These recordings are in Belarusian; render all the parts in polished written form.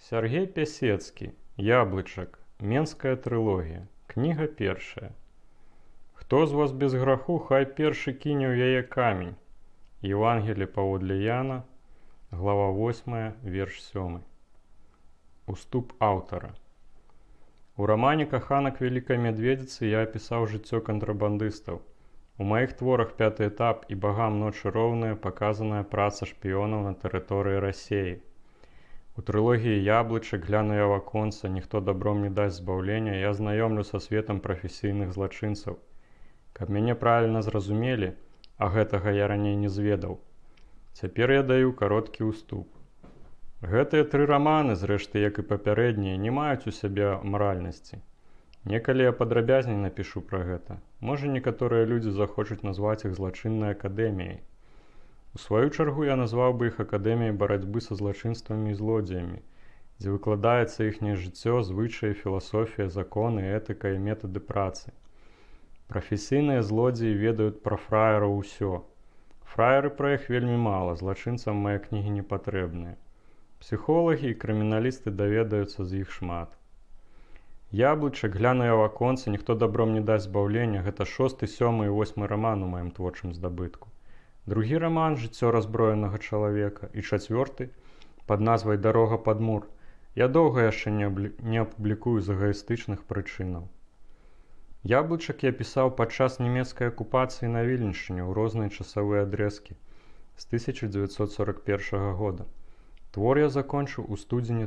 Сяргей Пясецкі, Яблычак, Менская трылогія, кніга першая. Хто з вас без граху, хай першы кіне ў яе камень. Евангелие паводле Яна, глава 8, верш 7. Уступ аўтара. У рамане «Каханак Вялікай Мядведзіцы» я апісаў жыццё кантрабандыстаў. У маіх творах «Пяты этап» і «Багам ночы роўныя» паказаная праца шпіёнаў на тэрыторыі Расіі. У трылогіі «Яблычак», «Гляну я ў аконца», «Ніхто добром не дасць збаўлення» я знаёмлю са светам прафесійных злачынцаў. Каб мяне правільна зразумелі, а гэтага я раней не зведаў, цяпер я даю кароткі ўступ. Гэтыя тры раманы, зрэшты, як і папярэднія, не маюць у сябе маральнасці. Некалі я падрабязней напішу пра гэта. Можа, некаторыя людзі захочуць назваць іх злачыннай акадэміяй. У сваю чаргу я назваў бы іх акадэміяй барацьбы са злачынствамі і злодзеямі, дзе выкладаецца іхняе жыццё, звычаі, філасофія, законы, этыка і метады працы. Прафесійныя злодзеі ведаюць пра фраераў усё. Фраеры пра іх вельмі мала, злачынцам мае кнігі не патрэбныя. Псіхолагі і крыміналісты даведаюцца з іх шмат. «Яблычак», «Гляну я ў аконца», «Ніхто добром не дасць збаўлення» – гэта 6, 7 і 8 раман у маім творчым здабытку. Другі раман «Жыццё разброенага чалавека» і 4 пад назвай «Дарога пад мур» я доўга яшчэ не апублікую з эгаістычных прычынаў. «Яблычак» я пісаў падчас нямецкай акупацыі на Віленшчыне ў розныя часавыя адрэзкі з 1941 года. Твор я закончыў у студзені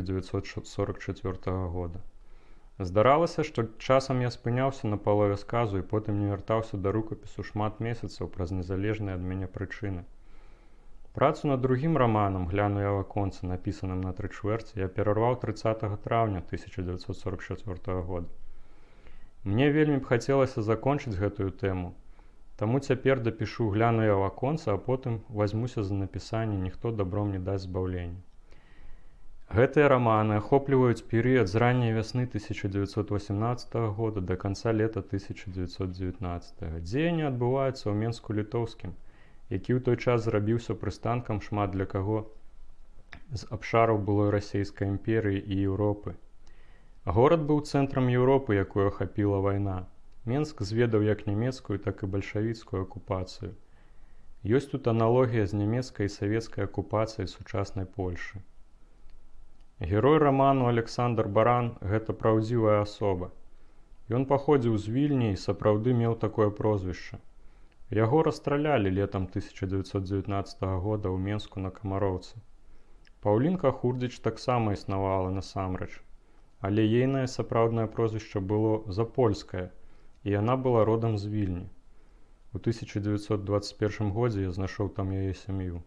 1944 года. Здаралася, што часам я спыняўся на палове сказу і потым не вяртаўся да рукапісу шмат месяцаў праз незалежныя ад мяне прычыны. Працу над другім раманам «Гляну я ў аконца», напісаным на 3/4, я перарваў 30 траўня 1944 года. Мне вельмі б хацелася закончыць гэтую тэму, таму цяпер дапішу «Гляну я ў аконца», а потым вазьмуся за напісанне «Ніхто добром не дасць збаўлення». Гэтыя раманы ахопліваюць перыяд з ранняй вясны 1918 года да канца лета 1919, дзеянні адбываюцца ў Менску-Літоўскім, які ў той час зрабіўся прыстанкам шмат для каго з абшараў былой расійскай імперыі і Еўропы. Горад быў цэнтрам Еўропы, якую ахапіла вайна. Менск зведаў як нямецкую, так і бальшавіцкую акупацыю. Ёсць тут аналогія з нямецкай і савецкай акупацыяй сучаснай Польшы. Герой раману Александр Баран – гэта праўдзівая асоба. Ён паходзіў з Вільні і сапраўды меў такое прозвішча. Яго расстралялі летам 1919 года ў Менску на Камароўцы. Паўлінка Хурдзіч таксама існавала насамрэч, але ейнае сапраўднае прозвішча было Запольскае, і яна была родам з Вільні. У 1921 годзе я знайшоў там яе сям'ю.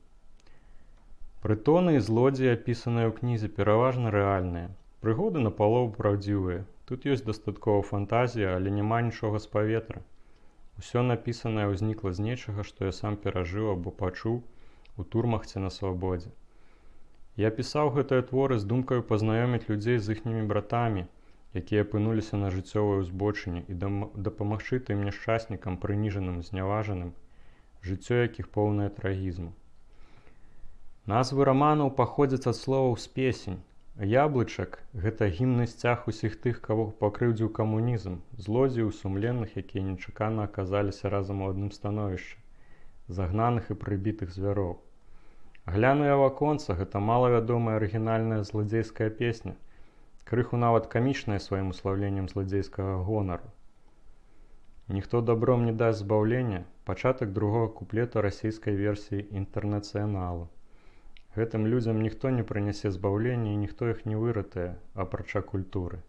Прытоны і злодзеі, апісаныя ў кнізе, пераважна рэальныя. Прыгоды напалову праўдзівыя. Тут ёсць дастаткова фантазія, але няма нічога з паветра. Усё напісанае ўзнікла з нечага, што я сам перажыў або пачуў у турмах ці на свабодзе. Я пісаў гэтыя творы з думкаю пазнаёміць людзей з іхнімі братамі, якія апынуліся на жыццёвай узбочыне, і дапамагчы тым няшчаснікам, прыніжаным, зняважаным, жыццё якіх поўнае трагізму. Назвы раманаў паходзяць ад словаў з песень. «Яблычак» – гэта гімнны сцяг усіх тых, каго пакрыўдзіў камунізм, злодзеяў сумленных, якія нечакана аказаліся разам у адным становішчы, загнаных і прыбітых звяроў. «Гляну я ў аконца» – гэта малавядомая арыгінальная зладзейская песня, крыху нават камічная сваім услаўленнем зладзейскага гонару. «Ніхто добром не дасць збаўлення» – пачатак другога куплета расійскай версіі «Інтэрнацыяналу». Гэтым людзям ніхто не прынясе збаўлення і ніхто іх не выратае, апрача культуры.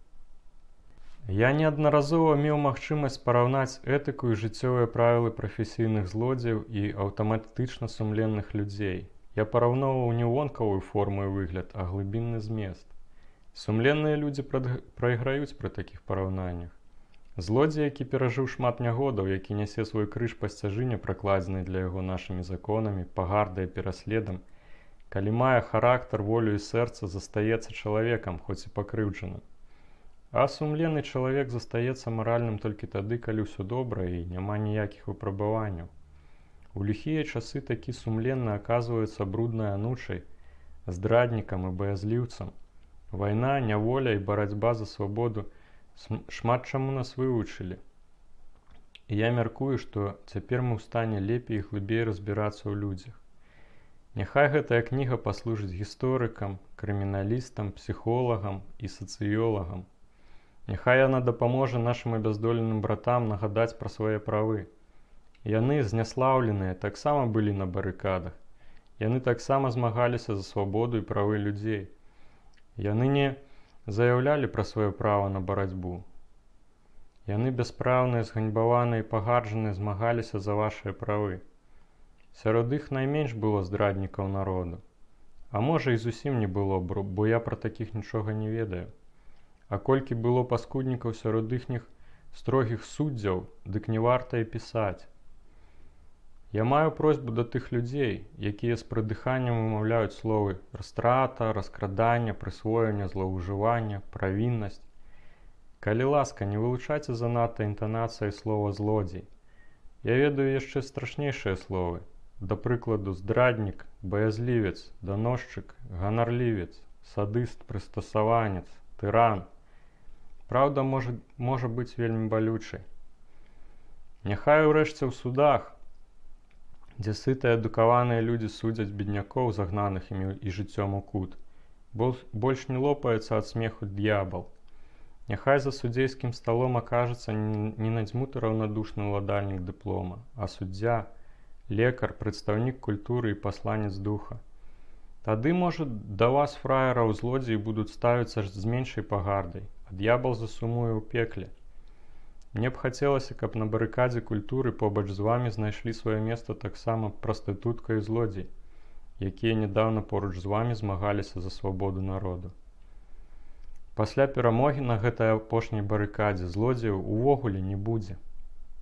Я неаднаразова меў магчымасць параўнаць этыку і жыццёвыя правілы прафесійных злодзеяў і аўтаматычна сумленных людзей. Я параўноўваў не вонкавую форму і выгляд, а глыбінны змест. Сумленныя людзі прайграюць пры такіх параўнаннях. Злодзей, які перажыў шмат нягодаў, які нясе свой крыж па сцяжыне, пракладзенай для яго нашымі законамі, пагардай і пераследам, калі мае характар, волю і сэрца, застаецца чалавекам, хоць і пакрыўджаным. А сумленны чалавек застаецца маральным толькі тады, калі ўсё добра і няма ніякіх выпрабаванняў. У ліхія часы такі сумленны аказваецца бруднай анучай, здраднікам і баязліўцам, Вайна, няволя і барацьба за свабоду шмат чаму нас вывучылі. І я мяркую, што цяпер мы ў стане лепей і глыбей разбірацца ў людзях. Няхай гэтая кніга паслужыць гісторыкам, крыміналістам, псіхолагам і сацыёлагам. Няхай яна дапаможа нашым абяздоленым братам нагадаць пра свае правы. Яны, зняслаўленыя, таксама былі на барыкадах. Яны таксама змагаліся за свабоду і правы людзей. Яны не заяўлялі пра сваё права на барацьбу. Яны бяспраўныя, зганьбаваныя і пагарджаныя змагаліся за вашыя правы. Сярод іх найменш было здраднікаў народу. А можа і зусім не было, бо я пра такіх нічога не ведаю. А колькі было паскуднікаў сярод іхніх строгіх суддзяў, дык не варта і пісаць. Я маю просьбу да тых людзей, якія з прыдыханнем вымаўляюць словы растрата, раскрадання, прысвоення, злоўжывання, правіннасць. Калі ласка, не вылучайце занадта інтанацыяй слова «злодзей». Я ведаю яшчэ страшнейшыя словы. Да прыкладу, здраднік, баязлівец, даносчык, ганарлівец, садыст, прыстасаванец, тыран. Праўда можа быць вельмі балючай. Няхай урэшце ў судах, дзе сытыя адукаваныя людзі судзяць беднякоў, загнаных імі і жыццём у кут, больш не лопаецца ад смеху д'ябал. Няхай за судзейскім сталом акажацца не надзьмуты раўнадушны ўладальнік дыплома, а суддзя, лекар, прадстаўнік культуры і пасланец духа. Тады, можа, да вас, фраераў, злодзеі будуць ставіцца з меншай пагардай, а д'ябал засумуе ў пекле. Мне б хацелася, каб на барыкадзе культуры побач з вамі знайшлі сваё месца таксама прастытутка і злодзей, якія нядаўна поруч з вамі змагаліся за свабоду народу. Пасля перамогі на гэтай апошняй барыкадзе злодзеяў увогуле не будзе.